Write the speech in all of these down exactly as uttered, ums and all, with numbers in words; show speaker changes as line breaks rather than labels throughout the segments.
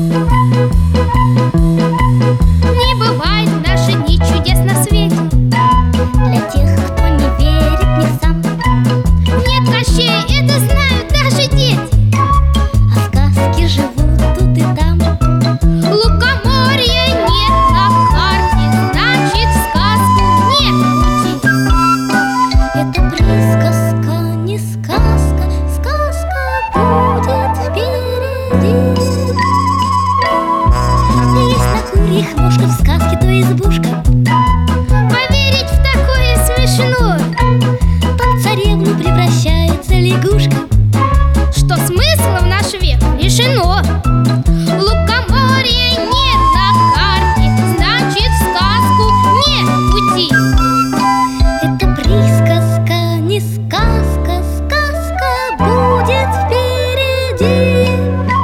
Не бывает в наши дни чудес на свете
Для тех, кто не верит ни сам.
Нет Кощея, это знают даже дети,
А сказки живут тут и там.
Лукоморья нет на карте, значит в сказку нет пути.
Это присказка, не сказка, сказка будет впереди. Есть на курьих ножках в сказке то избушка.
Поверить в такое смешно,
Там в царевну превращается лягушка.
что смысла в наш век лишено. Лукоморья нет на карте, значит в сказку нет пути.
Это присказка, не сказка, сказка будет впереди.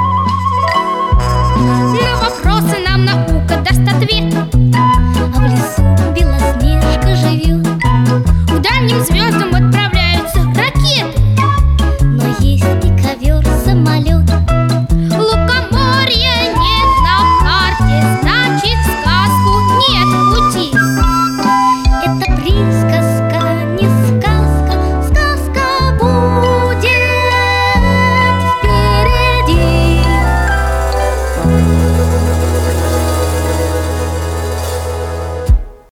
На вопросы нам наука даст ответ.
А в лесу Белоснежка живет.
К дальним звездам отправляется